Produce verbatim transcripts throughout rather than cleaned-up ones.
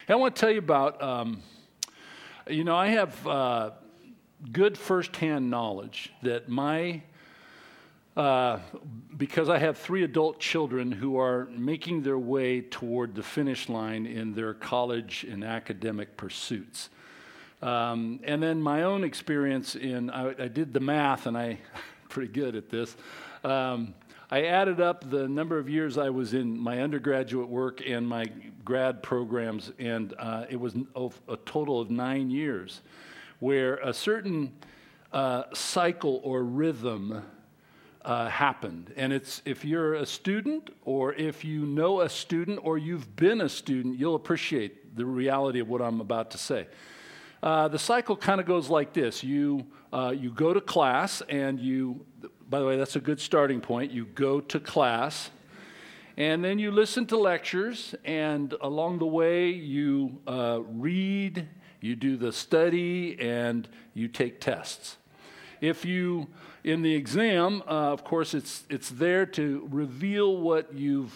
I want to tell you about, um, you know, I have uh, good firsthand knowledge that my, uh, because I have three adult children who are making their way toward the finish line in their college and academic pursuits. Um, and then my own experience in, I, I did the math, and I'm pretty good at this. Um, I added up the number of years I was in my undergraduate work and my grad programs, and uh, it was a total of nine years, where a certain uh, cycle or rhythm uh, happened. And it's if you're a student, or if you know a student, or you've been a student, you'll appreciate the reality of what I'm about to say. Uh, the cycle kind of goes like this. You uh, you go to class, and you, by the way, that's a good starting point. You go to class, and then you listen to lectures, and along the way you uh, read, you do the study, and you take tests. If you, in the exam, uh, of course, it's it's there to reveal what you've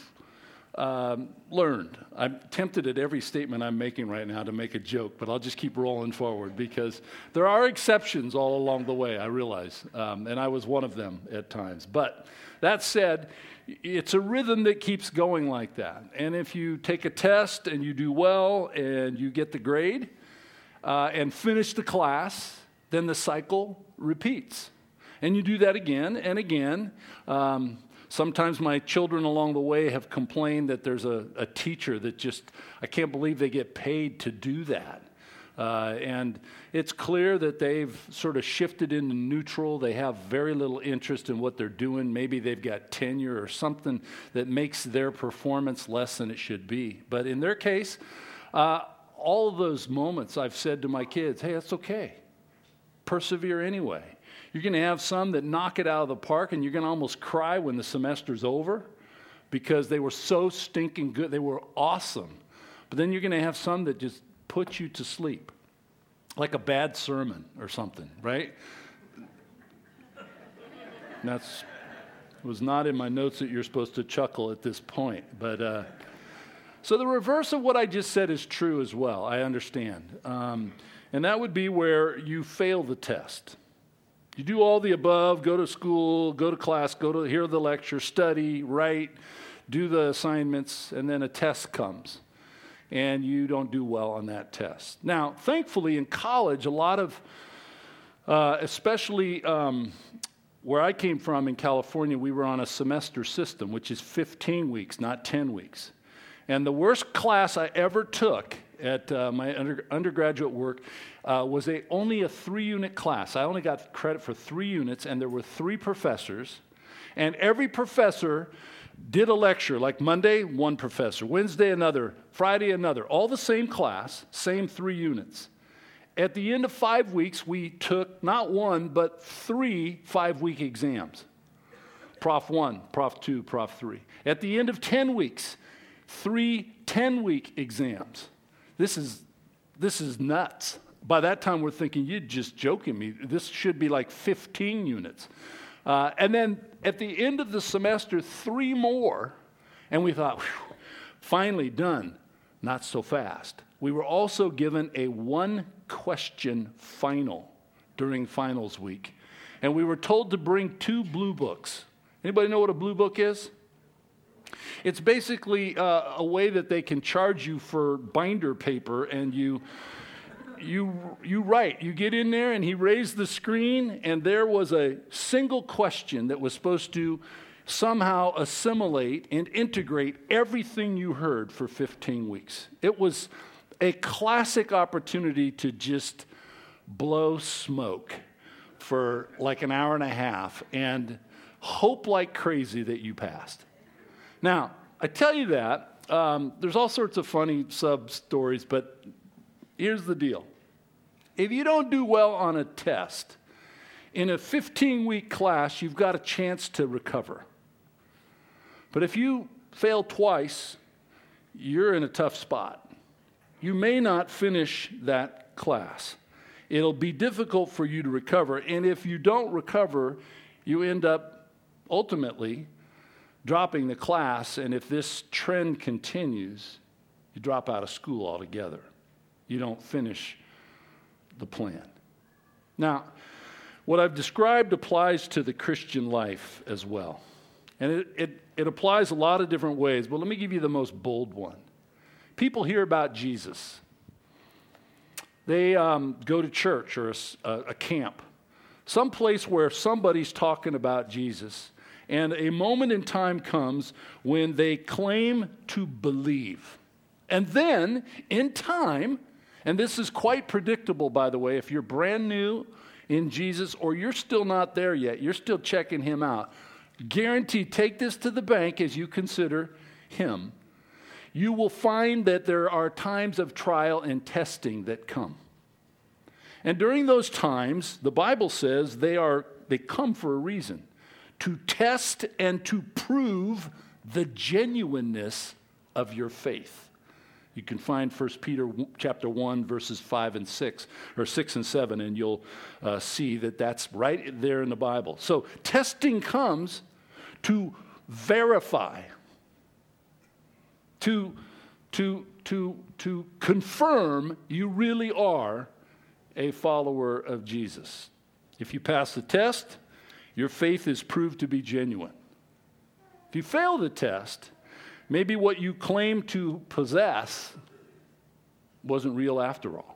Um, learned. I'm tempted at every statement I'm making right now to make a joke, but I'll just keep rolling forward because there are exceptions all along the way, I realize, um, and I was one of them at times. But that said, it's a rhythm that keeps going like that. And if you take a test and you do well and you get the grade uh, and finish the class, then the cycle repeats. And you do that again and again. Um, Sometimes my children along the way have complained that there's a, a teacher that just, I can't believe they get paid to do that. Uh, and it's clear that they've sort of shifted into neutral. They have very little interest in what they're doing. Maybe they've got tenure or something that makes their performance less than it should be. But in their case, uh, all of those moments I've said to my kids, hey, that's okay. Persevere anyway. You're going to have some that knock it out of the park, and you're going to almost cry when the semester's over because they were so stinking good. They were awesome. But then you're going to have some that just put you to sleep, like a bad sermon or something, right? That's was not in my notes that you're supposed to chuckle at this point. But uh, so the reverse of what I just said is true as well, I understand. Um, and that would be where you fail the test. You do all the above, go to school, go to class, go to hear the lecture, study, write, do the assignments, and then a test comes, and you don't do well on that test. Now, thankfully, in college, a lot of, uh, especially um, where I came from in California, we were on a semester system, which is fifteen weeks, not ten weeks. And the worst class I ever took at uh, my under, undergraduate work uh, was a only a three-unit class. I only got credit for three units, and there were three professors, and every professor did a lecture, like Monday, one professor, Wednesday, another, Friday, another, all the same class, same three units. At the end of five weeks, we took not one, but three five-week exams. Prof one, Prof two, Prof three. At the end of ten weeks, three ten-week exams. This is this is nuts. By that time, we're thinking, you're just joking me. This should be like fifteen units. Uh, and then at the end of the semester, three more. And we thought, whew, finally done. Not so fast. We were also given a one-question final during finals week. And we were told to bring two blue books. Anybody know what a blue book is? It's basically uh, a way that they can charge you for binder paper, and you you you write. You get in there, and he raised the screen, and there was a single question that was supposed to somehow assimilate and integrate everything you heard for fifteen weeks. It was a classic opportunity to just blow smoke for like an hour and a half and hope like crazy that you passed. Now, I tell you that, um, there's all sorts of funny sub-stories, but here's the deal. If you don't do well on a test, in a fifteen-week class, you've got a chance to recover. But if you fail twice, you're in a tough spot. You may not finish that class. It'll be difficult for you to recover, and if you don't recover, you end up ultimately dropping the class, and if this trend continues, You drop out of school altogether. You don't finish the plan. Now, what I've described applies to the Christian life as well. And it, it, it applies a lot of different ways, but let me give you the most bold one. People hear about Jesus. They um, go to church or a, a camp, some place where somebody's talking about Jesus, and a moment in time comes when they claim to believe. And then, in time, and this is quite predictable, by the way, if you're brand new in Jesus or you're still not there yet, you're still checking him out, guaranteed, take this to the bank as you consider him. You will find that there are times of trial and testing that come. And during those times, the Bible says they are they come for a reason, to test and to prove the genuineness of your faith. You can find First Peter chapter one, verses five and six, or six and seven, and you'll uh, see that that's right there in the Bible. So testing comes to verify, to, to, to, to confirm you really are a follower of Jesus. If you pass the test, your faith is proved to be genuine. If you fail the test, maybe what you claim to possess wasn't real after all.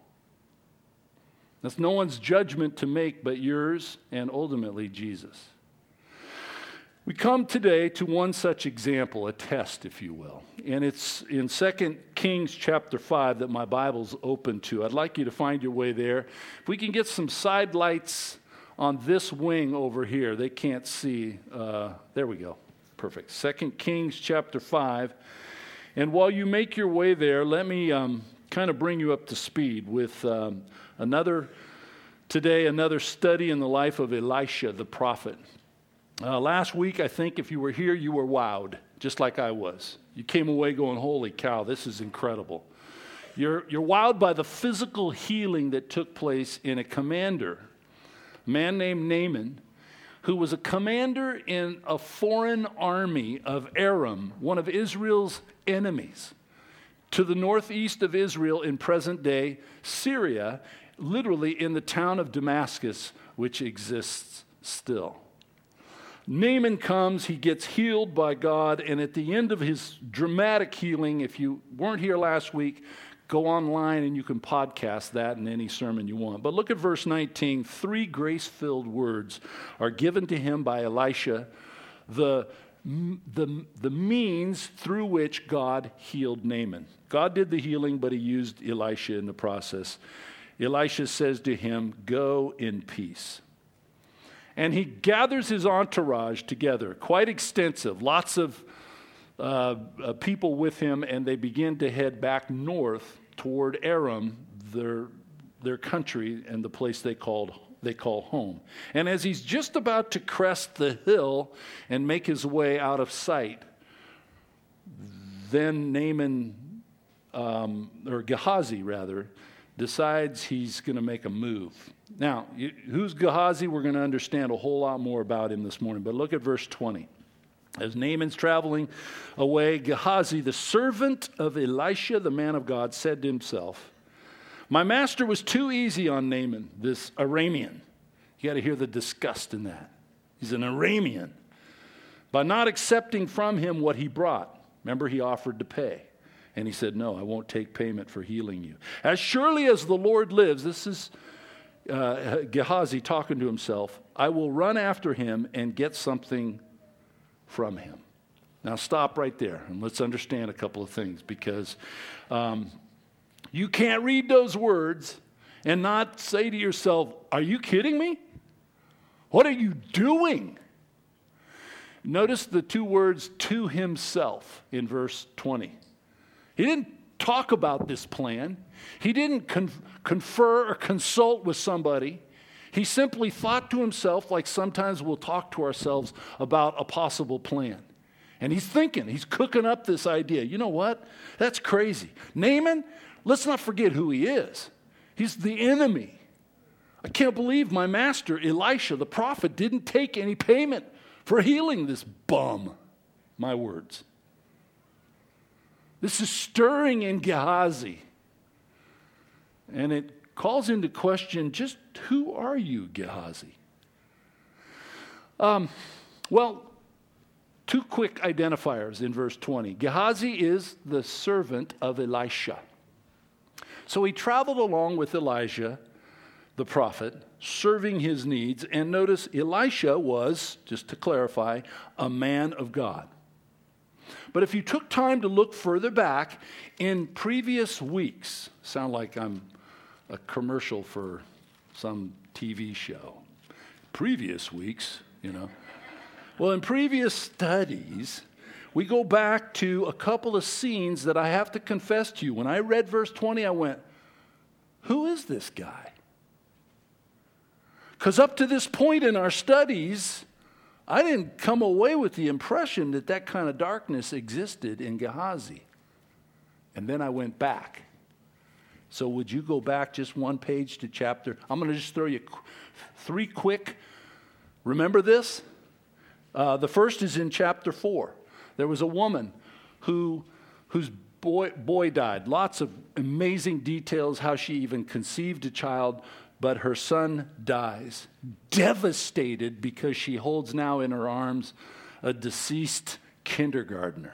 That's no one's judgment to make but yours and ultimately Jesus. We come today to one such example, a test, if you will. And it's in Second Kings chapter five that my Bible's open to. I'd like you to find your way there. If we can get some side lights on this wing over here. They can't see. Uh, there we go. Perfect. Second Kings chapter five. And while you make your way there, let me um, kind of bring you up to speed with um, another, today, another study in the life of Elisha, the prophet. Uh, last week, I think if you were here, you were wowed, just like I was. You came away going, holy cow, this is incredible. You're, you're wowed by the physical healing that took place in a commander, a man named Naaman, who was a commander in a foreign army of Aram, one of Israel's enemies, to the northeast of Israel in present-day Syria, literally in the town of Damascus, which exists still. Naaman comes, he gets healed by God, and at the end of his dramatic healing, if you weren't here last week, go online and you can podcast that in any sermon you want. But look at verse nineteen. Three grace-filled words are given to him by Elisha, the, the, the means through which God healed Naaman. God did the healing, but he used Elisha in the process. Elisha says to him, go in peace. And he gathers his entourage together, quite extensive, lots of uh, uh, people with him, and they begin to head back north toward Aram, their, their country and the place they called they call home. And as he's just about to crest the hill and make his way out of sight, then Naaman, um, or Gehazi rather, decides he's going to make a move. Now, you, who's Gehazi? We're going to understand a whole lot more about him this morning. But look at verse twenty. As Naaman's traveling away, Gehazi, the servant of Elisha, the man of God, said to himself, my master was too easy on Naaman, this Aramean. You got to hear the disgust in that. He's an Aramean. By not accepting from him what he brought. Remember, he offered to pay. And he said, no, I won't take payment for healing you. As surely as the Lord lives, this is uh, Gehazi talking to himself, I will run after him and get something from him. Now stop right there and let's understand a couple of things, because um, you can't read those words and not say to yourself, are you kidding me? What are you doing? Notice the two words, to himself, in verse twenty. He didn't talk about this plan. He didn't con- confer or consult with somebody. He simply thought to himself, like sometimes we'll talk to ourselves about a possible plan. And he's thinking, he's cooking up this idea. You know what? That's crazy. Naaman, let's not forget who he is. He's the enemy. I can't believe my master, Elisha, the prophet, didn't take any payment for healing this bum. My words. This is stirring in Gehazi. And it calls into question, just who are you, Gehazi? Um, well, two quick identifiers in verse twenty. Gehazi is the servant of Elisha. So he traveled along with Elijah, the prophet, serving his needs. And notice Elisha was, just to clarify, a man of God. But if you took time to look further back, in previous weeks, sound like I'm a commercial for some T V show. Previous weeks, you know. Well, in previous studies, we go back to a couple of scenes that I have to confess to you. When I read verse twenty, I went, who is this guy? Because up to this point in our studies, I didn't come away with the impression that that kind of darkness existed in Gehazi. And then I went back. So would you go back just one page to chapter? I'm going to just throw you three quick. Remember this? Uh, the first is in chapter four. There was a woman who, whose boy, boy died. Lots of amazing details how she even conceived a child, but her son dies. Devastated because she holds now in her arms a deceased kindergartner.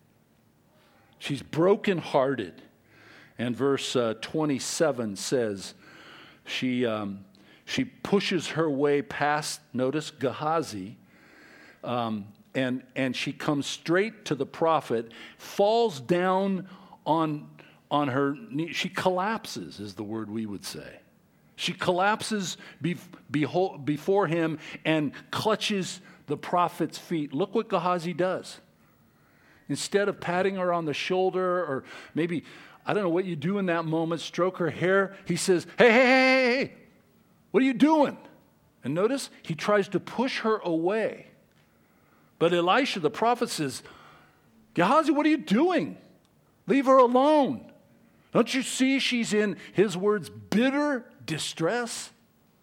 She's brokenhearted. And verse uh, twenty-seven says, she, um, she pushes her way past, notice, Gehazi, um, and, and she comes straight to the prophet, falls down on, on her knee. She collapses, is the word we would say. She collapses be, beho- before him and clutches the prophet's feet. Look what Gehazi does. Instead of patting her on the shoulder or maybe, I don't know what you do in that moment, stroke her hair, he says, hey, hey, hey, hey, what are you doing? And notice, he tries to push her away. But Elisha, the prophet, says, Gehazi, what are you doing? Leave her alone. Don't you see she's in, his words, bitter distress?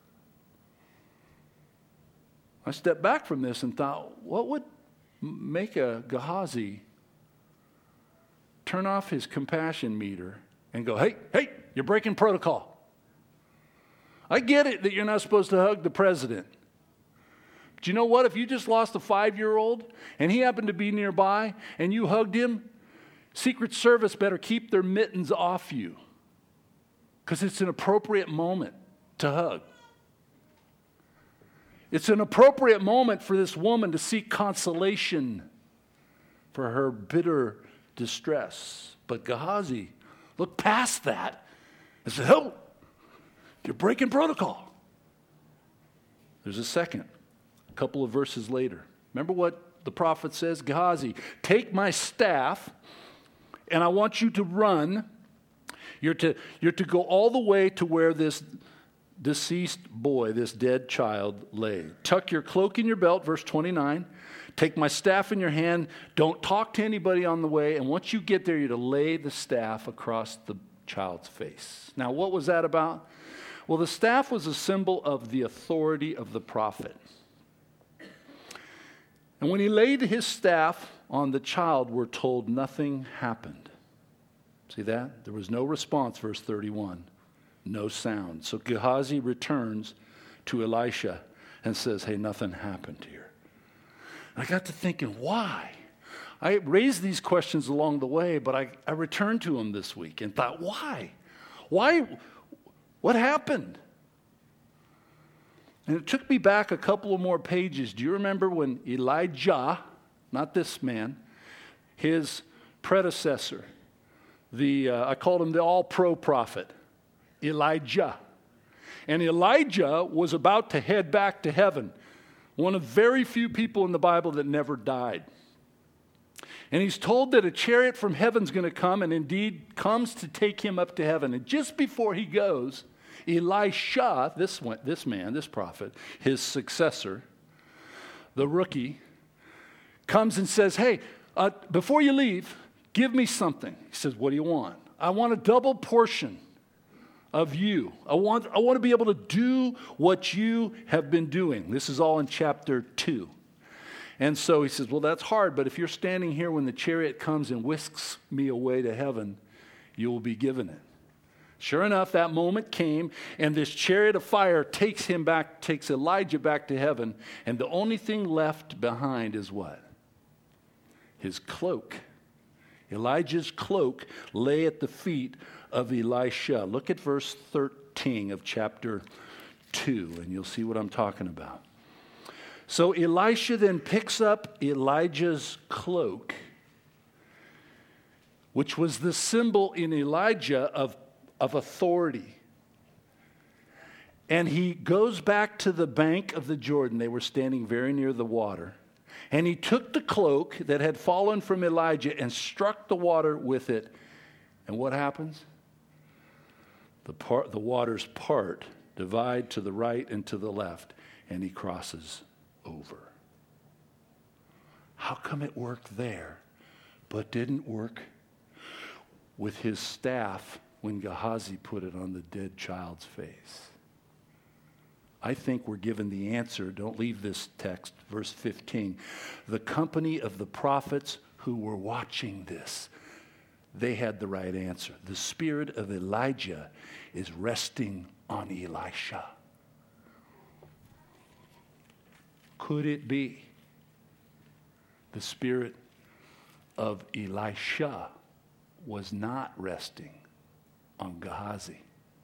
I stepped back from this and thought, what would make a Gehazi turn off his compassion meter and go, hey, hey, you're breaking protocol. I get it that you're not supposed to hug the president. But you know what? If you just lost a five-year-old and he happened to be nearby and you hugged him, Secret Service better keep their mittens off you because it's an appropriate moment to hug. It's an appropriate moment for this woman to seek consolation for her bitter distress. But Gehazi looked past that and said, oh, you're breaking protocol. There's a second, a couple of verses later. Remember what the prophet says? Gehazi, take my staff and I want you to run. You're to, you're to go all the way to where this deceased boy, this dead child, lay. Tuck your cloak in your belt, verse twenty-nine. Take my staff in your hand. Don't talk to anybody on the way. And once you get there, you're to lay the staff across the child's face. Now, what was that about? Well, the staff was a symbol of the authority of the prophet. And when he laid his staff on the child, we're told nothing happened. See that? There was no response, verse thirty-one. No sound. So Gehazi returns to Elisha and says, hey, nothing happened here. I got to thinking, why? I raised these questions along the way, but I, I returned to them this week and thought, why? Why? What happened? And it took me back a couple of more pages. Do you remember when Elijah, not this man, his predecessor, the uh, I called him the all-pro prophet, Elijah. And Elijah was about to head back to heaven. One of very few people in the Bible that never died. And he's told that a chariot from heaven's going to come, and indeed comes to take him up to heaven. And just before he goes, Elisha, this one, this man, this prophet, his successor, the rookie, comes and says, hey, uh, before you leave, give me something. He says, what do you want? I want a double portion of you. I want, I want to be able to do what you have been doing. This is all in chapter two. And so he says, well, that's hard, but if you're standing here when the chariot comes and whisks me away to heaven, you will be given it. Sure enough, that moment came, and this chariot of fire takes him back, takes Elijah back to heaven, and the only thing left behind is what? His cloak. Elijah's cloak lay at the feet of Elisha. Look at verse thirteen of chapter two, and you'll see what I'm talking about. So Elisha then picks up Elijah's cloak, which was the symbol in Elijah of, of authority. And he goes back to the bank of the Jordan. They were standing very near the water. And he took the cloak that had fallen from Elijah and struck the water with it. And what happens? The, part, the waters part, divide to the right and to the left, and he crosses over. How come it worked there, but didn't work with his staff when Gehazi put it on the dead child's face? I think we're given the answer. Don't leave this text, verse fifteen. The company of the prophets who were watching this, they had the right answer. The spirit of Elijah is resting on Elisha. Could it be the spirit of Elisha was not resting on Gehazi?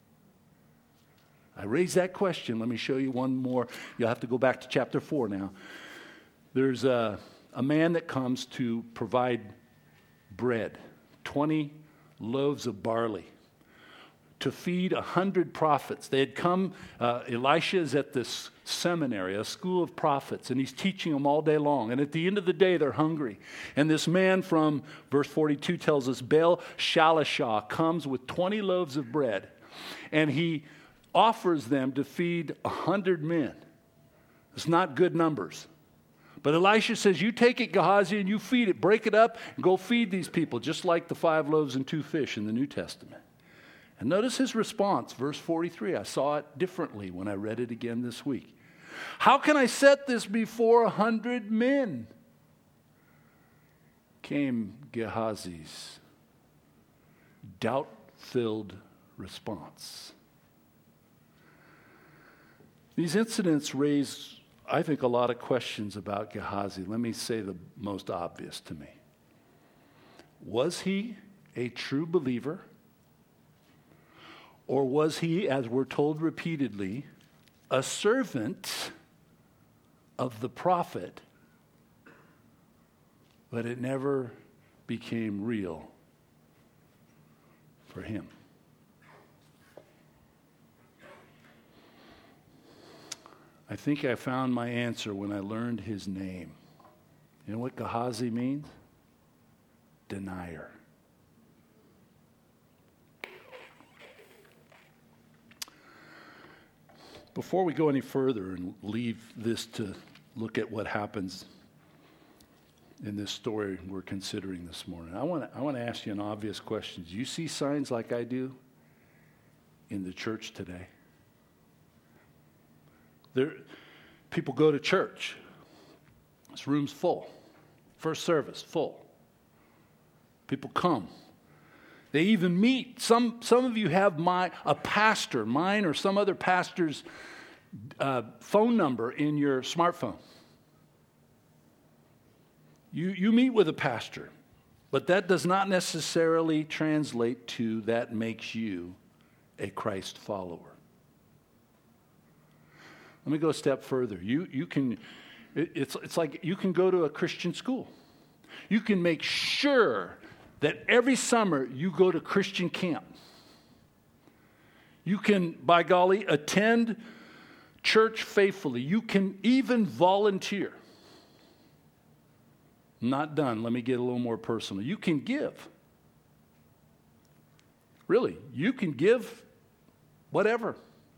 I raised that question. Let me show you one more. You'll have to go back to chapter four now. There's a, a man that comes to provide bread, twenty loaves of barley, to feed a hundred prophets. They had come, uh, Elisha is at this seminary, a school of prophets, and he's teaching them all day long. And at the end of the day, they're hungry. And this man from verse forty-two tells us, Baal Shalishah comes with twenty loaves of bread, and he offers them to feed a hundred men. It's not good numbers. But Elisha says, you take it, Gehazi, and you feed it. Break it up and go feed these people, just like the five loaves and two fish in the New Testament. And notice his response, verse forty-three. I saw it differently when I read it again this week. How can I set this before a hundred men? Came Gehazi's doubt-filled response. These incidents raise, I think, a lot of questions about Gehazi. Let me say the most obvious to me. Was he a true believer? Or was he, as we're told repeatedly, a servant of the prophet, but it never became real for him? I think I found my answer when I learned his name. You know what Gehazi means? Denier. Before we go any further and leave this to look at what happens in this story we're considering this morning, I want to I want to ask you an obvious question. Do you see signs like I do in the church today? There, people go to church. This room's full. First service, full. People come. They even meet. Some some of you have my a pastor, mine or some other pastor's uh, phone number in your smartphone. You you meet with a pastor, but that does not necessarily translate to that makes you a Christ follower. Let me go a step further. You you can, it, it's it's like you can go to a Christian school. You can make sure that every summer you go to Christian camp. You can, by golly, attend church faithfully. You can even volunteer. Not done. Let me get a little more personal. You can give. Really, you can give whatever.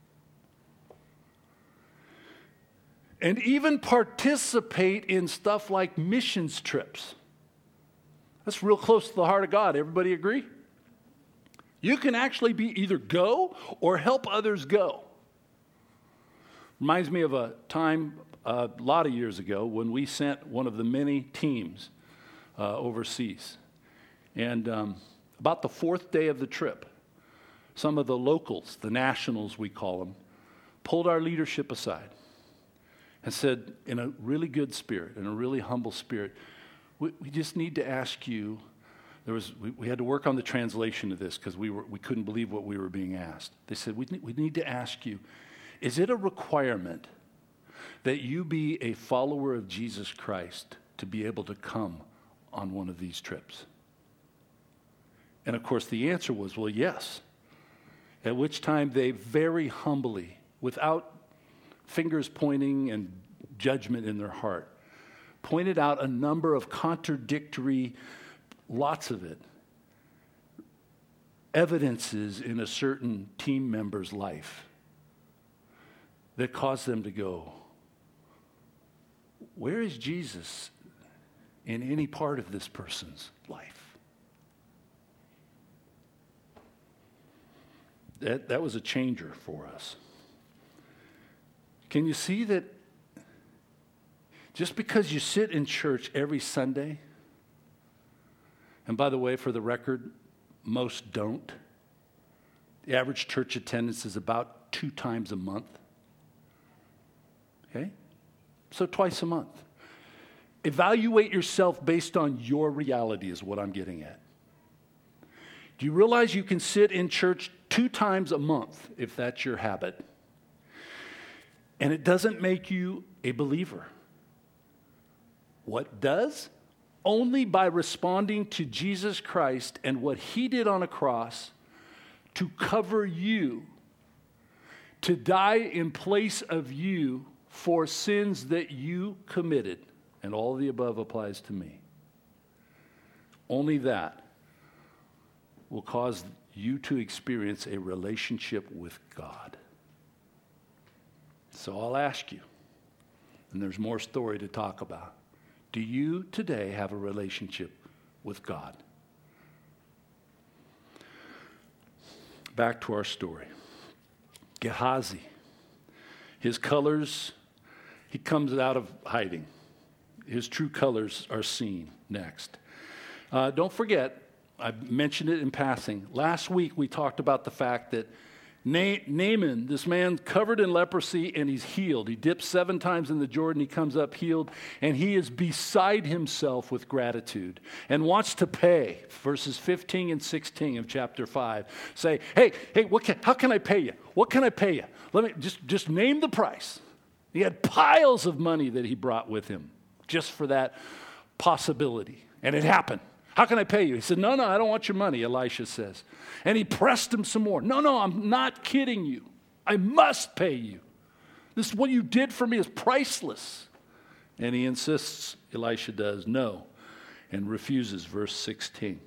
And even participate in stuff like missions trips. That's real close to the heart of God. Everybody agree? You can actually be either go or help others go. Reminds me of a time a lot of years ago when we sent one of the many teams uh, overseas. And um, about the fourth day of the trip, some of the locals, the nationals we call them, pulled our leadership aside and said, in a really good spirit, in a really humble spirit, we, we just need to ask you. There was we, we had to work on the translation of this because we were we couldn't believe what we were being asked. They said, we, we need to ask you, is it a requirement that you be a follower of Jesus Christ to be able to come on one of these trips? And of course the answer was, well, yes. At which time they very humbly, without fingers pointing and judgment in their heart, pointed out a number of contradictory, lots of it, evidences in a certain team member's life that caused them to go, where is Jesus in any part of this person's life? That, that was a changer for us. Can you see that just because you sit in church every Sunday, and by the way, for the record, most don't. The average church attendance is about two times a month. Okay? So twice a month. Evaluate yourself based on your reality is what I'm getting at. Do you realize you can sit in church two times a month if that's your habit? And it doesn't make you a believer. What does? Only by responding to Jesus Christ and what he did on a cross to cover you, to die in place of you for sins that you committed. And all the above applies to me. Only that will cause you to experience a relationship with God. So I'll ask you, and there's more story to talk about. Do you today have a relationship with God? Back to our story. Gehazi, his colors, he comes out of hiding. His true colors are seen next. Uh, don't forget, I mentioned it in passing. Last week we talked about the fact that Na- Naaman, this man covered in leprosy, and he's healed. He dips seven times in the Jordan, he comes up healed, and he is beside himself with gratitude and wants to pay. Verses fifteen and sixteen of chapter five say, hey, hey, what can, how can I pay you? What can I pay you? Let me just, just name the price. He had piles of money that he brought with him just for that possibility, and it happened. How can I pay you? He said, no, no, I don't want your money, Elisha says. And he pressed him some more. No, no, I'm not kidding you. I must pay you. This, what you did for me is priceless. And he insists, Elisha does, no, and refuses, verse sixteen.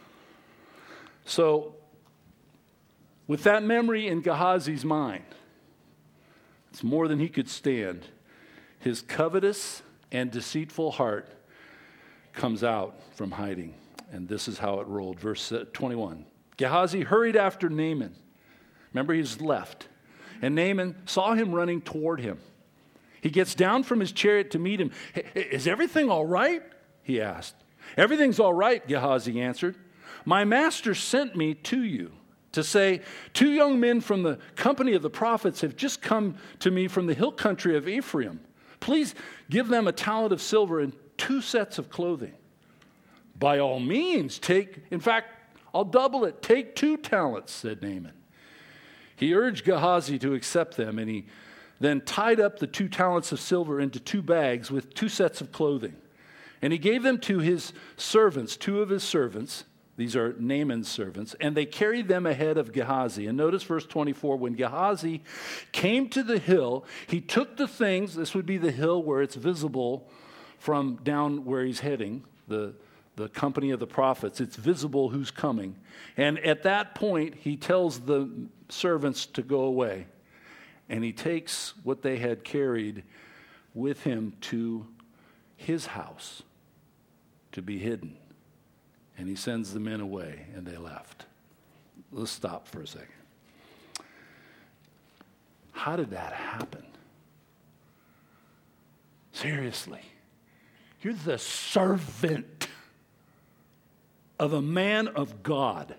So, with that memory in Gehazi's mind, it's more than he could stand. His covetous and deceitful heart comes out from hiding. And this is how it rolled. Verse twenty-one. Gehazi hurried after Naaman. Remember, he's left. And Naaman saw him running toward him. He gets down from his chariot to meet him. Hey, is everything all right? He asked. Everything's all right, Gehazi answered. My master sent me to you to say, two young men from the company of the prophets have just come to me from the hill country of Ephraim. Please give them a talent of silver and two sets of clothing. By all means, take, in fact, I'll double it. Take two talents, said Naaman. He urged Gehazi to accept them, and he then tied up the two talents of silver into two bags with two sets of clothing. And he gave them to his servants, two of his servants. These are Naaman's servants, and they carried them ahead of Gehazi. And notice verse twenty-four, when Gehazi came to the hill, he took the things, this would be the hill where it's visible from down where he's heading, the the company of the prophets. It's visible who's coming. And at that point, he tells the servants to go away. And he takes what they had carried with him to his house to be hidden. And he sends the men away, and they left. Let's stop for a second. How did that happen? Seriously. You're the servant of a man of God.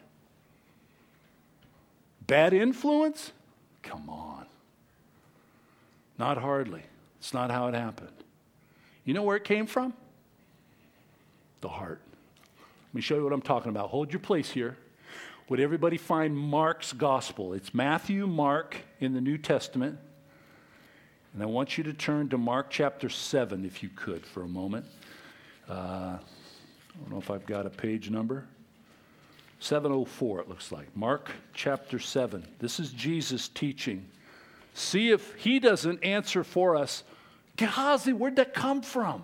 Bad influence? Come on. Not hardly. It's not how it happened. You know where it came from? The heart. Let me show you what I'm talking about. Hold your place here. Would everybody find Mark's gospel? It's Matthew, Mark in the New Testament. And I want you to turn to Mark chapter seven, if you could, for a moment. Uh, I don't know if I've got a page number. seven oh four, it looks like. Mark chapter seven. This is Jesus teaching. See if he doesn't answer for us. Gehazi, where'd that come from?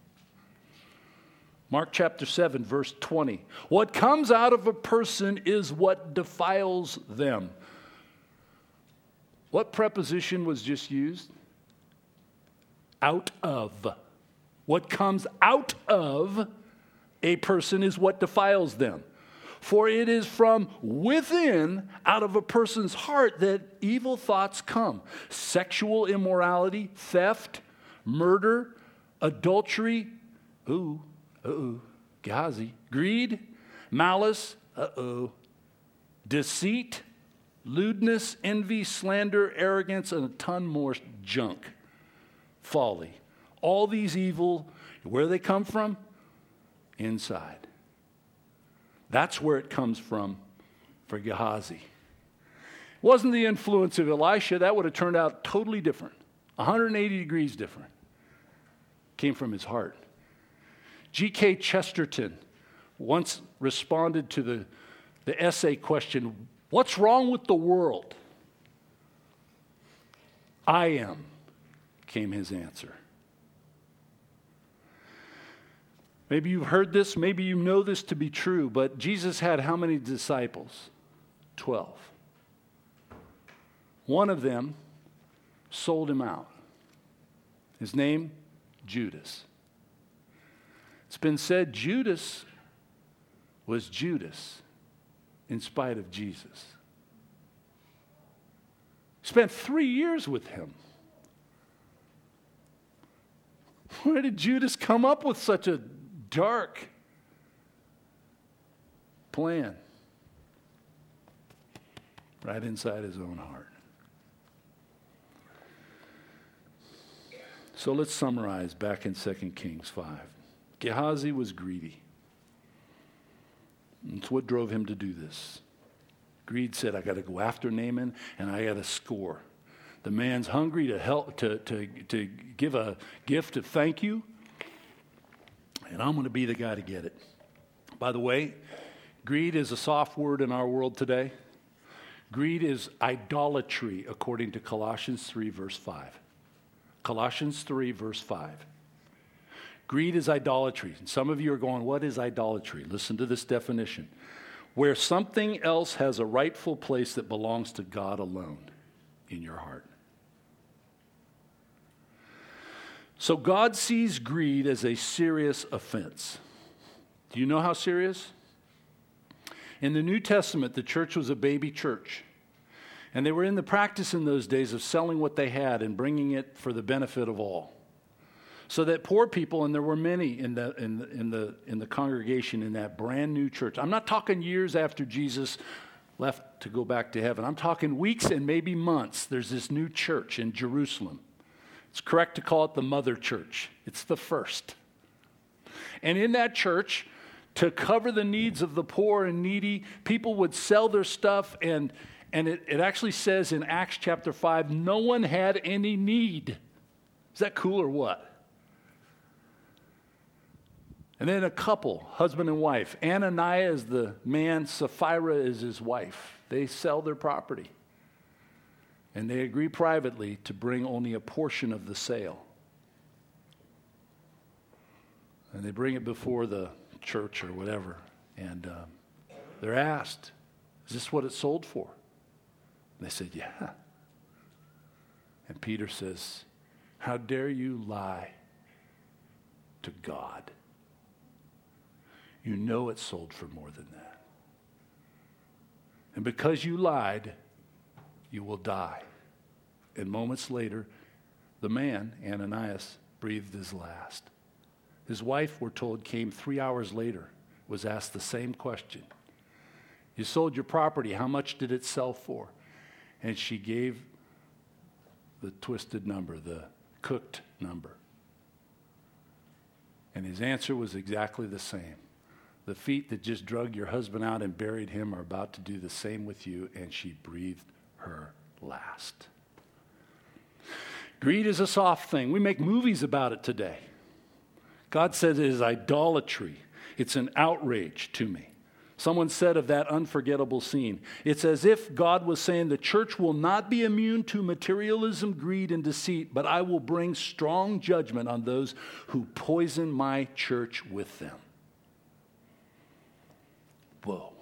Mark chapter seven, verse twenty. What comes out of a person is what defiles them. What preposition was just used? Out of. What comes out of a person is what defiles them. For it is from within, out of a person's heart, that evil thoughts come. Sexual immorality, theft, murder, adultery, ooh, uh-oh, Gehazi, greed, malice, uh-oh, deceit, lewdness, envy, slander, arrogance, and a ton more junk. Folly. All these evil, where they come from? Inside. That's where it comes from for Gehazi. It wasn't the influence of Elisha. That would have turned out totally different. one hundred eighty degrees different. Came from his heart. G K Chesterton once responded to the, the essay question, what's wrong with the world? I am, came his answer. Maybe you've heard this, maybe you know this to be true, but Jesus had how many disciples? Twelve. One of them sold him out. His name, Judas. It's been said Judas was Judas in spite of Jesus. Spent three years with him. Where did Judas come up with such a dark plan? Right inside his own heart. So let's summarize back in Second Kings five. Gehazi was greedy. That's what drove him to do this. Greed said, I got to go after Naaman and I got to score. The man's hungry to help to, to, to give a gift of thank you, and I'm going to be the guy to get it. By the way, greed is a soft word in our world today. Greed is idolatry, according to Colossians three, verse five. Colossians three, verse five. Greed is idolatry. And some of you are going, what is idolatry? Listen to this definition. Where something else has a rightful place that belongs to God alone in your heart. So God sees greed as a serious offense. Do you know how serious? In the New Testament, the church was a baby church. And they were in the practice in those days of selling what they had and bringing it for the benefit of all. So that poor people, and there were many in the, in the, in the, in the congregation in that brand new church. I'm not talking years after Jesus left to go back to heaven. I'm talking weeks and maybe months. There's this new church in Jerusalem. It's correct to call it the mother church. It's the first. And in that church, to cover the needs of the poor and needy, people would sell their stuff, and, and it, it actually says in Acts chapter five, no one had any need. Is that cool or what? And then a couple, husband and wife. Ananias is the man, Sapphira is his wife. They sell their property. And they agree privately to bring only a portion of the sale. And they bring it before the church or whatever. And um, they're asked, is this what it sold for? And they said, yeah. And Peter says, how dare you lie to God? You know it sold for more than that. And because you lied, you will die. And moments later, the man, Ananias, breathed his last. His wife, we're told, came three hours later, was asked the same question. You sold your property. How much did it sell for? And she gave the twisted number, the cooked number. And his answer was exactly the same. The feet that just drug your husband out and buried him are about to do the same with you, and she breathed her last. Greed is a soft thing. We make movies about it today. God says it is idolatry. It's an outrage to me. Someone said of that unforgettable scene, it's as if God was saying the church will not be immune to materialism, greed, and deceit, but I will bring strong judgment on those who poison my church with them. Whoa.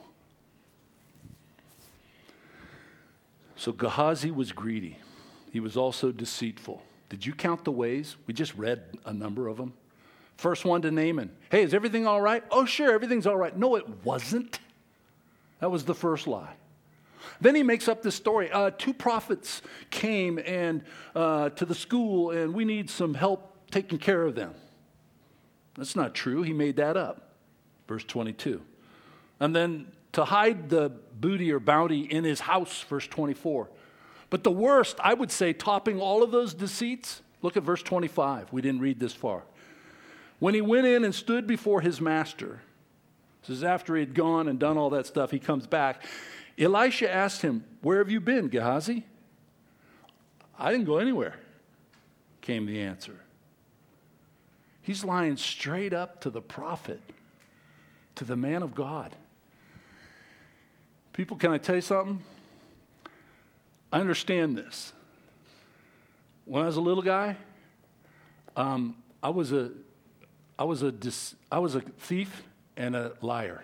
So Gehazi was greedy. He was also deceitful. Did you count the ways? We just read a number of them. First one to Naaman. Hey, is everything all right? Oh, sure, everything's all right. No, it wasn't. That was the first lie. Then he makes up this story. Uh, two prophets came and uh, to the school, and we need some help taking care of them. That's not true. He made that up. Verse twenty-two. And then to hide the booty or bounty in his house, verse twenty-four. But the worst, I would say, topping all of those deceits, look at verse twenty-five. We didn't read this far. When he went in and stood before his master, this is after he had gone and done all that stuff, he comes back. Elisha asked him, where have you been, Gehazi? I didn't go anywhere, came the answer. He's lying straight up to the prophet, to the man of God. People, can I tell you something? I understand this. When I was a little guy, um, I was a I was a dis, I was a thief and a liar.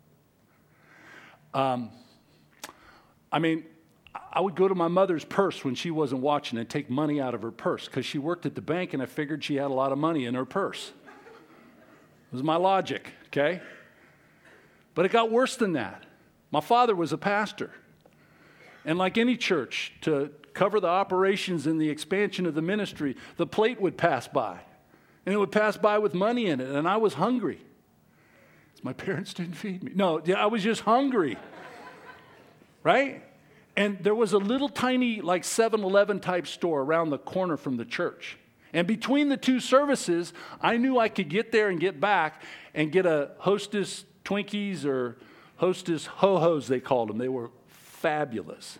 Um, I mean, I would go to my mother's purse when she wasn't watching and take money out of her purse because she worked at the bank and I figured she had a lot of money in her purse. It was my logic, okay? But it got worse than that. My father was a pastor. And like any church, to cover the operations and the expansion of the ministry, the plate would pass by. And it would pass by with money in it, and I was hungry. My parents didn't feed me. No, I was just hungry, right? And there was a little tiny, like seven eleven type store around the corner from the church. And between the two services, I knew I could get there and get back and get a Hostess Twinkies or Hostess Ho-Hos, they called them. They were fabulous.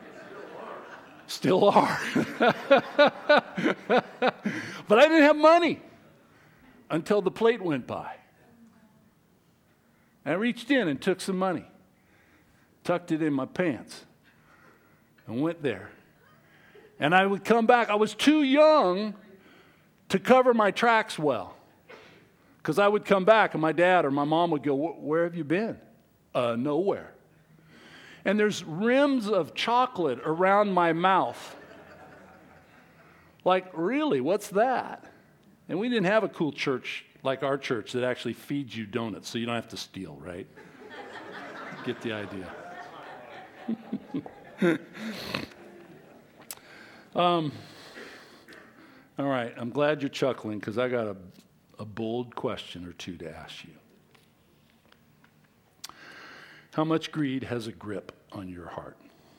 Still are. But I didn't have money until the plate went by. I reached in and took some money, tucked it in my pants, and went there. And I would come back. I was too young to cover my tracks well, because I would come back and my dad or my mom would go, where have you been? Uh, nowhere. And there's rims of chocolate around my mouth. Like, really, what's that? And we didn't have a cool church like our church that actually feeds you donuts, so you don't have to steal, right? Get the idea. um, all right, I'm glad you're chuckling because I got a, a bold question or two to ask you. How much greed has a grip on your heart?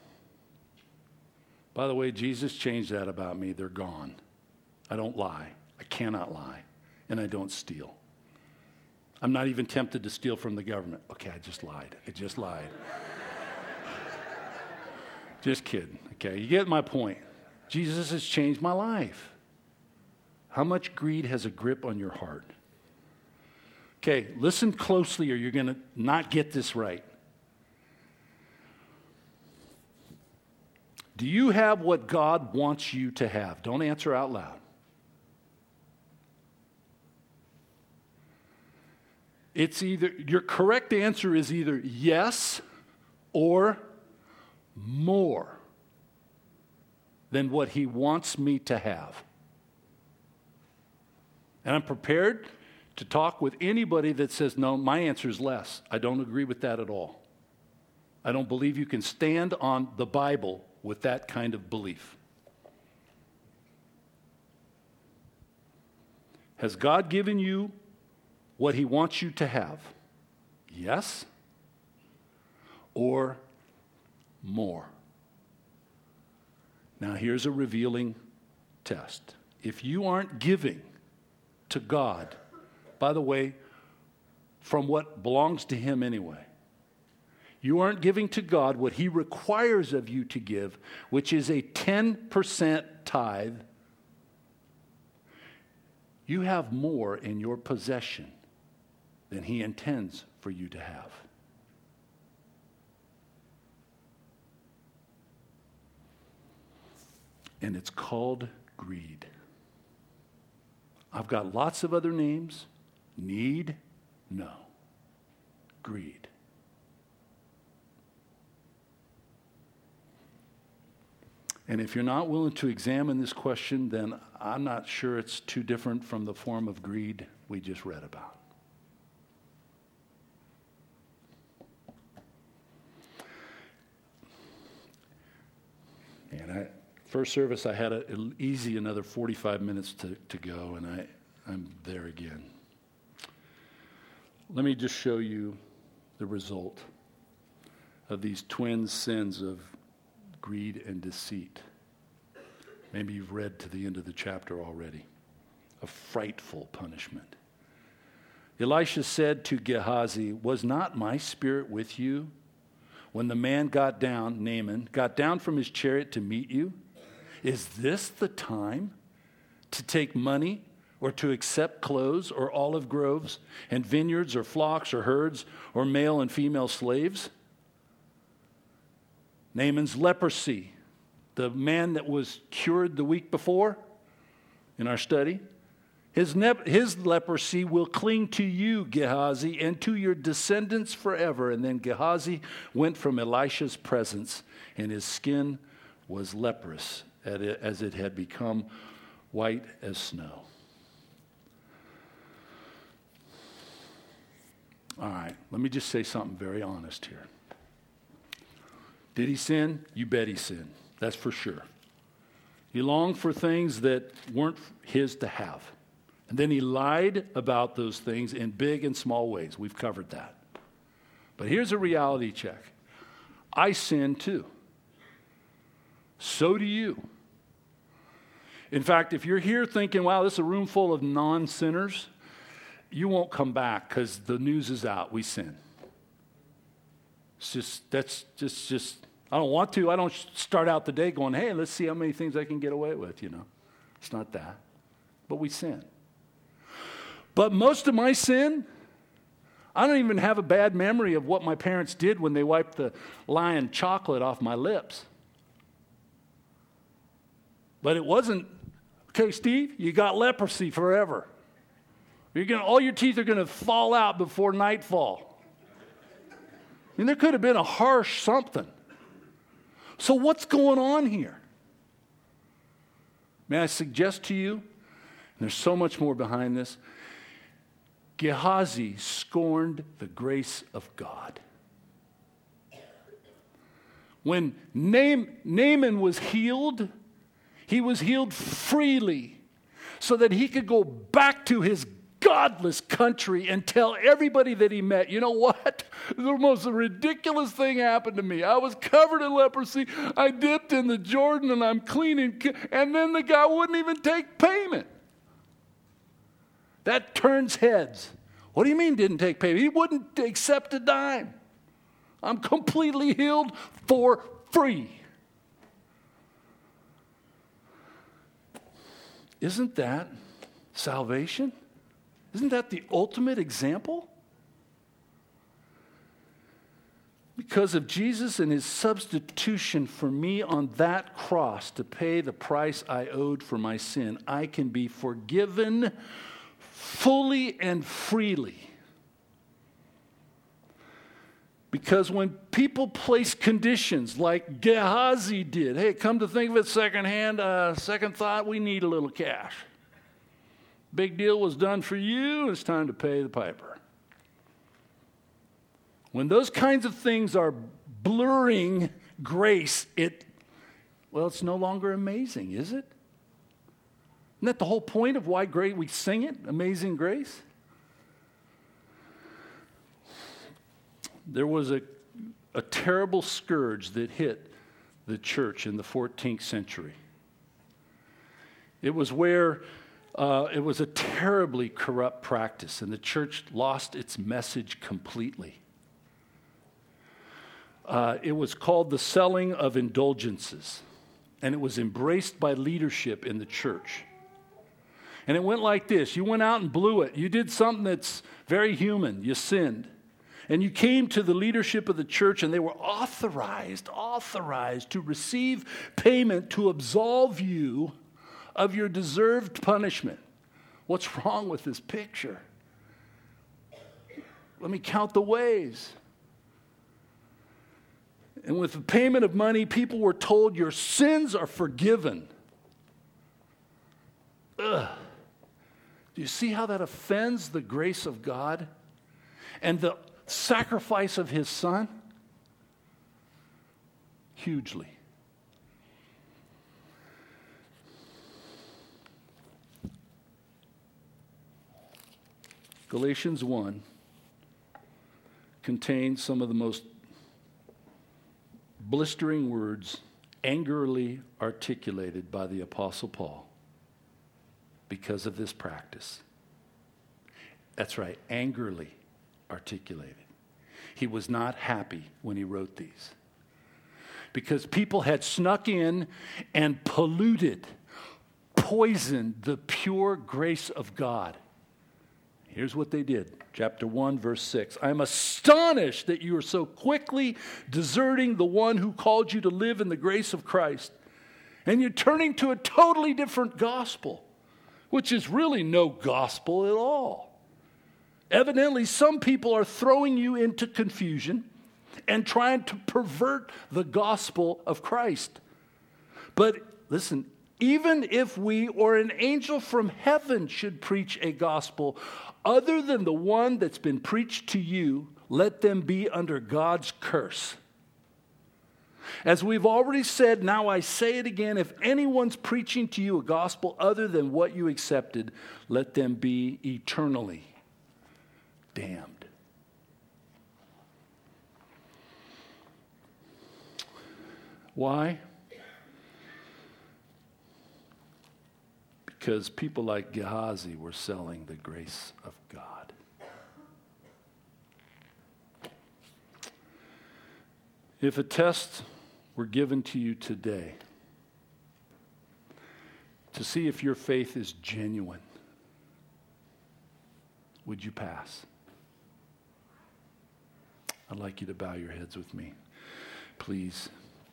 By the way, Jesus changed that about me. They're gone. I don't lie. I cannot lie. And I don't steal. I'm not even tempted to steal from the government. Okay, I just lied. I just lied. Just kidding. Okay, you get my point. Jesus has changed my life. How much greed has a grip on your heart? Okay, listen closely or you're going to not get this right. Do you have what God wants you to have? Don't answer out loud. It's either, your correct answer is either yes or more than what he wants me to have. And I'm prepared to talk with anybody that says, no, my answer is less. I don't agree with that at all. I don't believe you can stand on the Bible with that kind of belief. Has God given you what he wants you to have? Yes? Or more? Now here's a revealing test. If you aren't giving to God, by the way, from what belongs to him anyway, you aren't giving to God what he requires of you to give, which is a ten percent tithe, you have more in your possession than he intends for you to have. And it's called greed. I've got lots of other names. Need? No. Greed. And if you're not willing to examine this question, then I'm not sure it's too different from the form of greed we just read about. And I, first service, I had an easy another forty-five minutes to, to go, and I, I'm there again. Let me just show you the result of these twin sins of greed and deceit. Maybe you've read to the end of the chapter already. A frightful punishment. Elisha said to Gehazi, "Was not my spirit with you when the man got down, Naaman, got down from his chariot to meet you? Is this the time to take money or to accept clothes or olive groves and vineyards or flocks or herds or male and female slaves?" Naaman's leprosy, the man that was cured the week before in our study, his, ne- his leprosy will cling to you, Gehazi, and to your descendants forever. And then Gehazi went from Elisha's presence, and his skin was leprous as it had become white as snow. All right, let me just say something very honest here. Did he sin? You bet he sinned. That's for sure. He longed for things that weren't his to have. And then he lied about those things in big and small ways. We've covered that. But here's a reality check. I sin too. So do you. In fact, if you're here thinking, wow, this is a room full of non-sinners, you won't come back because the news is out. We sin. It's just, that's just, just, I don't want to. I don't start out the day going, hey, let's see how many things I can get away with, you know. It's not that. But we sin. But most of my sin, I don't even have a bad memory of what my parents did when they wiped the lion chocolate off my lips. But it wasn't, okay, Steve, you got leprosy forever. You're gonna, all your teeth are going to fall out before nightfall. I mean, there could have been a harsh something. So what's going on here? May I suggest to you, and there's so much more behind this, Gehazi scorned the grace of God. When Naaman was healed, he was healed freely so that he could go back to his godless country and tell everybody that he met, you know what? The most ridiculous thing happened to me. I was covered in leprosy. I dipped in the Jordan and I'm clean. And, and then the guy wouldn't even take payment. That turns heads. What do you mean didn't take payment? He wouldn't accept a dime. I'm completely healed for free. Isn't that salvation? Isn't that the ultimate example? Because of Jesus and his substitution for me on that cross to pay the price I owed for my sin, I can be forgiven fully and freely. Because when people place conditions like Gehazi did, hey, come to think of it secondhand, uh, second thought, we need a little cash. Big deal was done for you, it's time to pay the piper. When those kinds of things are blurring grace, it, well, it's no longer amazing, is it? Isn't that the whole point of why great we sing it, Amazing Grace? There was a, a terrible scourge that hit the church in the fourteenth century. It was where uh, it was a terribly corrupt practice, and the church lost its message completely. Uh, it was called the selling of indulgences, and it was embraced by leadership in the church. And it went like this. You went out and blew it. You did something that's very human. You sinned. And you came to the leadership of the church, and they were authorized, authorized to receive payment to absolve you of your deserved punishment. What's wrong with this picture? Let me count the ways. And with the payment of money, people were told your sins are forgiven. Ugh. Do you see how that offends the grace of God and the sacrifice of his Son? Hugely. Galatians one contains some of the most blistering words angrily articulated by the Apostle Paul because of this practice. That's right, angrily articulated. He was not happy when he wrote these because people had snuck in and polluted, poisoned the pure grace of God. Here's what they did. Chapter one, verse six. I am astonished that you are so quickly deserting the one who called you to live in the grace of Christ, and you're turning to a totally different gospel, which is really no gospel at all. Evidently, some people are throwing you into confusion and trying to pervert the gospel of Christ. But listen, even if we or an angel from heaven should preach a gospel other than the one that's been preached to you, let them be under God's curse. As we've already said, now I say it again, if anyone's preaching to you a gospel other than what you accepted, let them be eternally damned. Why? Because people like Gehazi were selling the grace of God. If a test were given to you today to see if your faith is genuine, would you pass? I'd like you to bow your heads with me, please.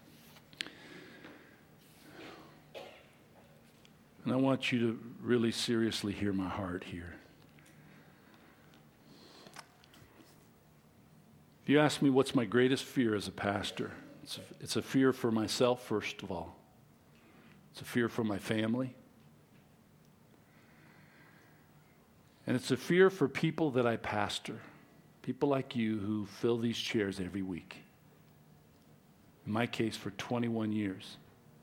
And I want you to really seriously hear my heart here. If you ask me what's my greatest fear as a pastor, it's a, it's a fear for myself, first of all. It's a fear for my family. And it's a fear for people that I pastor, people like you who fill these chairs every week. In my case, for twenty-one years.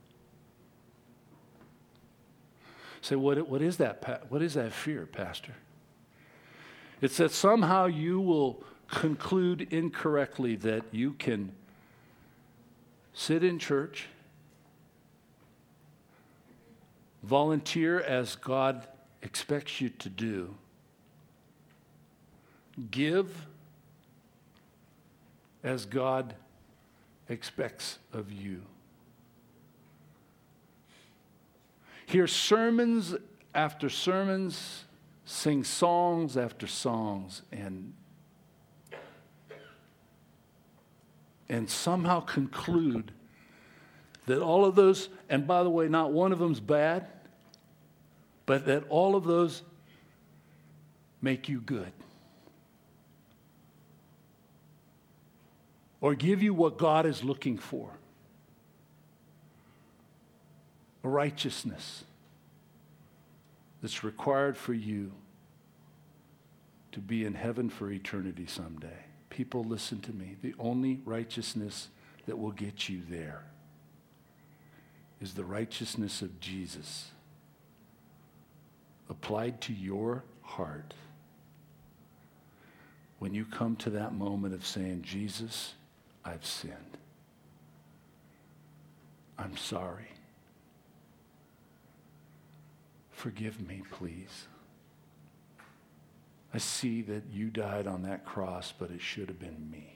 Say, what, what is that? What is that fear, Pastor? It's that somehow you will conclude incorrectly that you can sit in church, volunteer as God expects you to do, give as God expects of you. Hear sermons after sermons, sing songs after songs, and, and somehow conclude that all of those, and by the way, not one of them's bad, but that all of those make you good. Or give you what God is looking for. A righteousness that's required for you to be in heaven for eternity someday. People, listen to me. The only righteousness that will get you there is the righteousness of Jesus applied to your heart, when you come to that moment of saying, Jesus, I've sinned. I'm sorry. Forgive me, please. I see that you died on that cross, but it should have been me.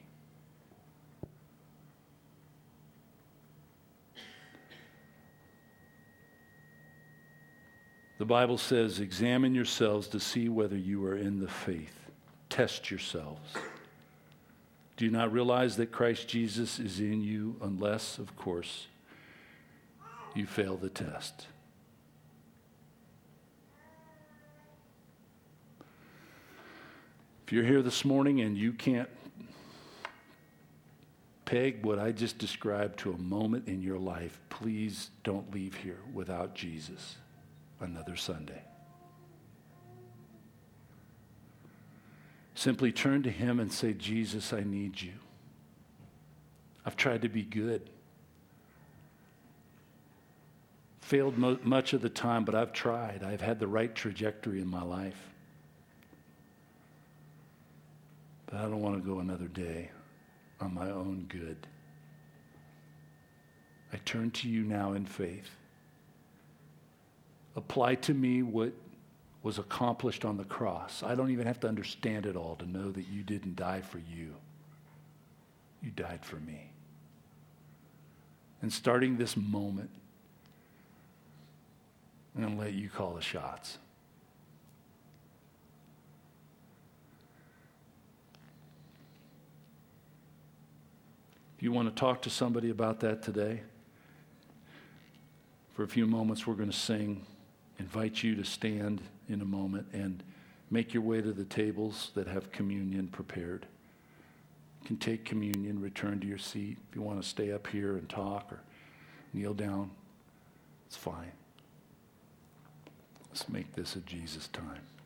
The Bible says, examine yourselves to see whether you are in the faith. Test yourselves. Do you not realize that Christ Jesus is in you unless, of course, you fail the test? If you're here this morning and you can't peg what I just described to a moment in your life, please don't leave here without Jesus another Sunday. Simply turn to him and say, Jesus, I need you. I've tried to be good. Failed mo- much of the time, but I've tried. I've had the right trajectory in my life. But I don't want to go another day on my own good. I turn to you now in faith. Apply to me what was accomplished on the cross. I don't even have to understand it all to know that you didn't die for you. You died for me. And starting this moment, I'm going to let you call the shots. If you want to talk to somebody about that today, for a few moments we're going to sing. Invite you to stand in a moment and make your way to the tables that have communion prepared. You can take communion, return to your seat. If you want to stay up here and talk or kneel down, it's fine. Let's make this a Jesus time.